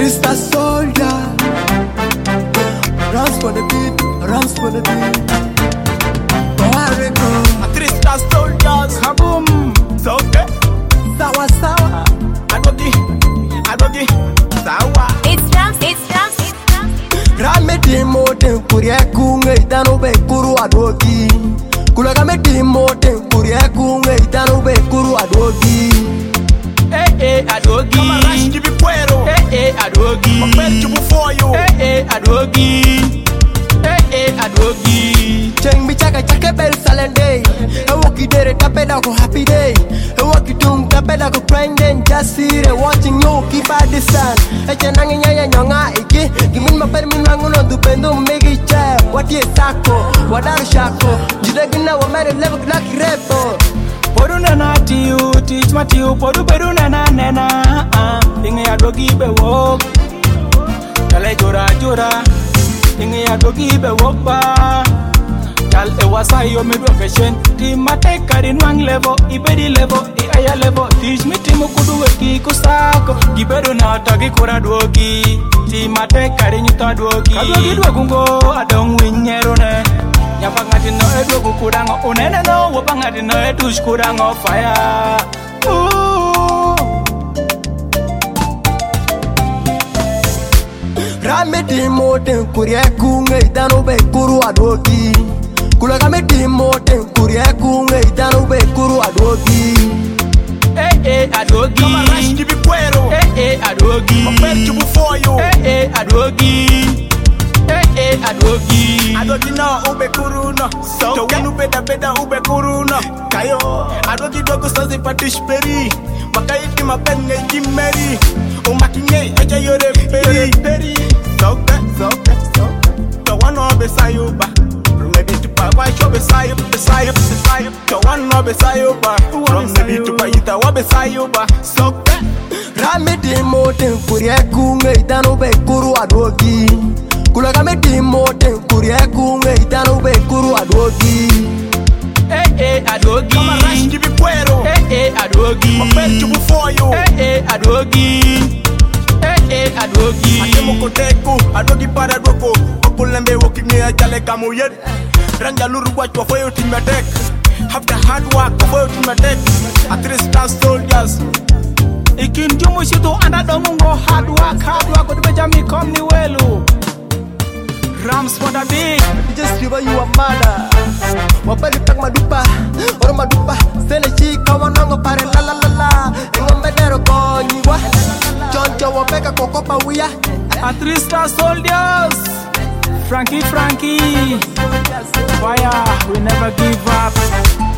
3-star soldier. Runs for the beat, runs for the beat. Warrigo, A 3-star soldiers, kaboom. So okay, sawa sawa. adogi, sawa. It's drums, it's drums, it's drums. Rame demo ten kurie kunge itano be kuru adogi. Kulaga me demo ten kurie kunge itano be kuru adogi. Adogi. Come and rush, give it puero. Adogi. My best to for you. Adogi. Adogi. Cheng mi chaka chake bel salende. Ewoki dere tapeda ko happy day. Ewoki tung tapeda ko grinding. Just here watching you keep at the sun. Eche nangi nyaya nyonga iki. Gimin maper min wanguno dupendo megi che. Wati sako, wadaru shako. Jidagina wa mere level lucky repo. Podu nana tiu, teach my tiu. Podu pedu nana nena. Inge adogi be wok. Tale jora jora. Inge adogi be wok ba. Tal e wasayo me do fashion. Ti mate karin wang level. Ibedi level, aya level. Teach me timu kudu weki kusako. Gibedu na tagi kura dogi. Ti mate karin yuta dogi. Kadogi dwagungo adong winyero ne. Yapangati no edu kukudango unene no. Wapangati no edu shkudango fire. Rame demo ten kurie kunge itano be kuru adogi. Kulaga me demo ten kurie kunge itano be kuru adogi. Adogi. Come and rush, give it puero. Adogi. My best to for you. Adogi. Adogi. Adogi no ube kuru no. So to winu beda ube kuru no. Kayo. Adogi dogo sozi patish peri. Makaiti mapenge jimeri. Umakinye eja yore peri. So to one no besayuba. Maybe to pa why show besayuba. To one no besayuba. From maybe to pa ita wa besayuba. So Rame demo ten kurie kunge itano be kuru adogi. Kulaga me demo ten kurie kunge itano be kuru adogi. Adogi. Come and rush, give it puero. Adogi. My best to for you. Adogi. Adogi. Atemo koteku, adogi para doko. Okulembe wokinge ajale kamuyed. Ranja luru wachwa for you team attack. After hard work for you team attack. A 3-star soldiers. Ikin jumu shitu anda dongungo hard work. Kutubeja mikomi welu. Rams for the beat. Just give you a mother. Wapeli tak madupa, oro madupa. Sele chi kawanongo pare la la la la. Engo medero konyiwa. Choncho wapeka kokopa wia. A 3-star soldiers. Frankie. Fire, we never give up.